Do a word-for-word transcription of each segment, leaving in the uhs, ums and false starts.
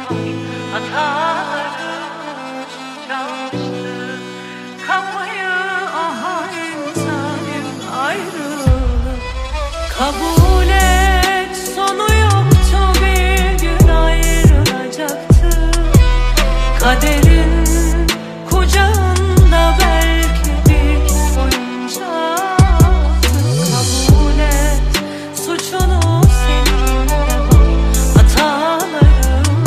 hatalarım çalıştı. Kapıyı ahayn zalim ayrılık. Kabul et, sonu yoktu, bir gün ayrılacaktı. Kaderin kucağında belki bir oyuncaktı. Kabul et, suçunu seninle var, hatalarım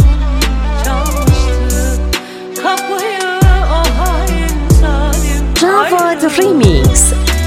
çalıştı. Kapıyı o hain zalim Javad Remix.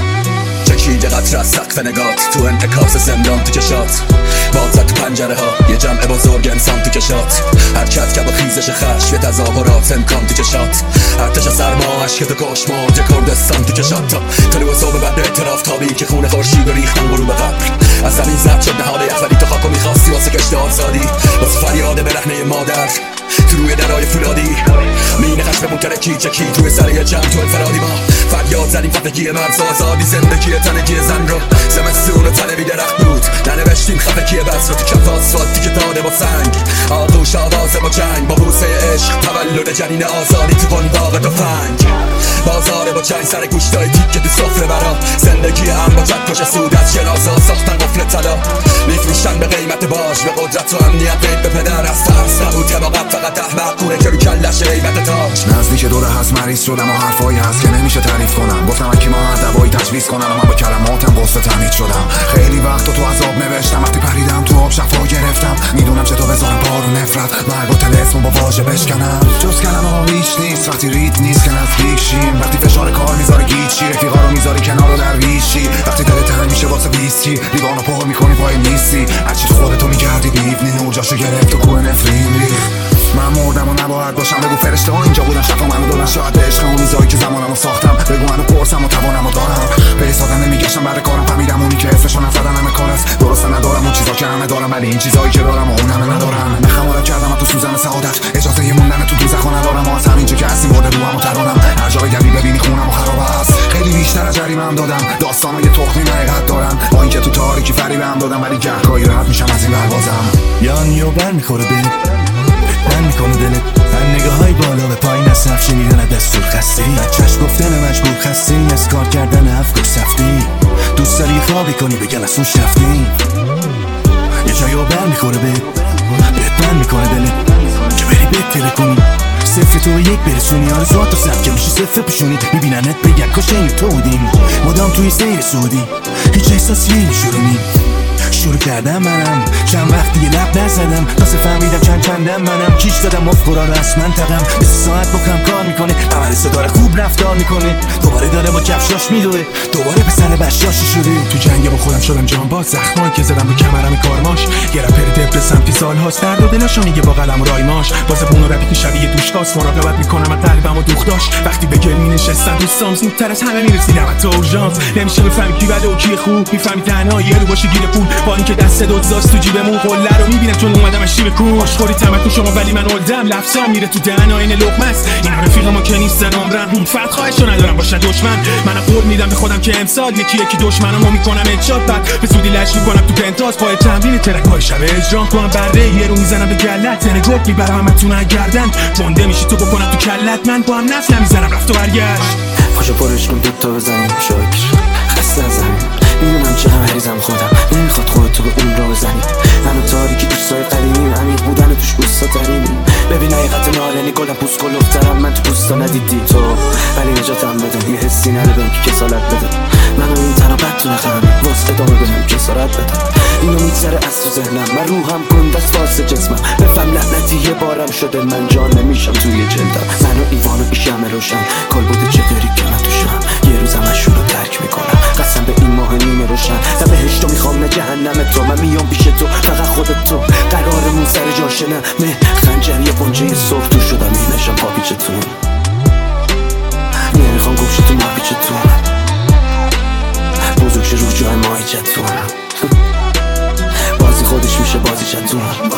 چکیده قطر از سقف نگات تو انعکاس زندان تو کشات باد زد تو پنجره ها یه جمع بزرگ انسان تو کشات حرکت که با خیزش خشم یه تظاهرات امکان تو کشات ارتش سرما عشق تو کش مرد یه کردستان تو کشات تا طلوع صبح بعد اعتراف تابی که خون خورشید و ریختن غروب قبر از زمین زد شد نهال یخوری تو خاکو میخواستی واسه کشت آزادی واسه فریاد برهنه مادر تو روی درای فولادی مین خشممون کرده کی چکی توی سر یه جمع تو انفرادی ما فریاد زدیم خفگی مرز آزادی زندگی تنگی زن رو زمستون و طلبی درخت بود ننوشتیم خفگی بس رو تو کف آسفالتی که داده با سنگ آغوش آوازه با جنگ با بوسه عشق تولد جنین آزادی تو قنداق تفنگ بازاره با چنگ سر گوشتای تیکه تو سفره برا زندگی هم با چکش سود از شنازا ساختن قفل طلا میفروشن به قیمت باج به قدرت و امنیت قید به پدر از ترس نبود که واقعا فقط احمق گونه که رو کلش قیمت تاج نزدیک دوره هست مریض شدم و حرفایی هست که نمیشه تعریف کنم گفتم اکی ما هر دوایی تجویز کنم و من با کلماتم قصه تمید شدم خیلی وقت تو عذاب نوشتم وقتی پریدم تو آب شفا گرفتم میدونم چطور بذارم بارو نفرت مرگ و تلسمو با واژه بشکنم جز کلمه ها هیچ نیست وقتی ریت نیست که نزدیک شیم وقتی فشار کار میذاره گیچی رفیقا رو میذاری کنار و درویشی وقتی دل تنگ میشه واسه ویسکی لیوانو پر میکنی پای نیستی هرچی تو خودتو میگردی میبینی نوجاشو گرفت تو کوه نفرین ریخت من مردم و نباید باشم بگو فرشته ها اینجا بودن شفا منو دادن شاید عشق اون روزایی که زمانمو ساختم بگو منو پرسم و توانمو دارم به ایستادن نمیگشتم بعد کارم فهمیدم اونی که اسمشو نزدن همه کار است درسته ندارم اون چیزا که همه دارم ولی این چیزایی که دارم و اون همه ندارم نخمارا کردم و تو سوزن سعادت اجازه ی موندن تو دوزخو ندارم و از همینجا که هستیم برده روحم و ترانم هر جای گلی ببینی خونم و خراب است خیلی بیشتر از جریمه‌ام دادم داستانای تخمی حقیقت دارم با اینکه تو تاریکی فریبم دادم ولی گهگاهی راحت میشم از این پروازم یان یو بر میخوره به من میکنه دلت من نگاه های بالا به پایین از صرف شنیدن از دستور خستی بچهش گفتن مجبور خستی از کار کردن افکار سفتی دوست داری خوابی کنی بگن از اون شفتی یه جایی بر میخوره به بهت من میکنه دلت که بری بهتره کنی صفر تو یک برسونی آرزوات تو سفت که میشی صفر پشونی میبیننت بگن کاش این تو بودیم مدام توی سیر سعودی هیچ احساسی نمیشورونی شروع کردم منم چند وقت دیگه لب نزدم تازه فهمیدم چند چندم منم کیش دادم افکارا رسما تقم به سه ساعت با کم کار میکنه عمل ستاره خوب رفتار میکنه دوباره داره با کفشاش میدوه دوباره پسر بشاشی شده تو جنگ با خودم شدم جانباز زخمایی که زدم رو کمرم کارماش یه رپر دپرسم که سالهاست درد و دلاشو میگه با قلم و رایماش واسه بون و رپی که شبیه دوشکاست مراقبت میکنم از قلبم و دوختاش وقتی به گل مینشستم دوستام زودتر از همه میرسیدم حتی اورژانس نمیشه بفهمی کی بده و کی خوب میفهمی تنها یه رو باشه گیر پول با اینکه دست دوزاست تو جیبمون قله رو میبینم چون اومدم از شیب کون آشخوری تمتون شما ولی من اولدم لفظام میره تو دهن آین لقمه است اینا رفیق ما که نیستن عمرم فرد خواهشو ندارم باشه دشمن من قول میدم به خودم که امسال یکی یکی دشمنامو میکنم ادشات بعد به زودی لش میکنم تو پنتاز پای تمرین ترک های شب اجرام کنم بره یه رو میزنم به گلت زنه گفت میبرم همتون گردن گنده میشی تو بکنم تو کلت من با هم نفس نمیزنم رفت و برگشت پاشو پرش کن دوتا بزنیم شکر خسته از همین میدونم چه هم هریزم خودم نمیخواد خودتو به اون را بزنی منو تاریکی دوستای قدیمیم عمیق بودن توش اوستا ترینیم ببین حقیقت نالنی گلم پوست کلوفترم من تو پوستا ندیدی تو ولی نجاتم بده یه حسی ندادم که کسالت بده منو این تنها بد تو نخم واسه ادامه بدم کسارت بده اینو میگذره از تو ذهنم من روحم گنده است واسه جسمم بفهم لعنتی یه بارم شده من جان نمیشم توی جلدم منو ایوان و ایشم روشن کل بوده چطوری که من توشم یه روز همشون رو ترک میکنم قسم به این ماه نیمه روشن نه بهشتو میخوام نه جهنم تو من میام پیش تو فقط خودت تو قرارمون سر جاشه نه نه خنجر یه پنجه سرخ تو شدم میبشم پا پیچتون نمیخوام گوشی تو ما پیچتون بزرگ شه رو جای ماهی چتون بازی خودش میشه بازی چتون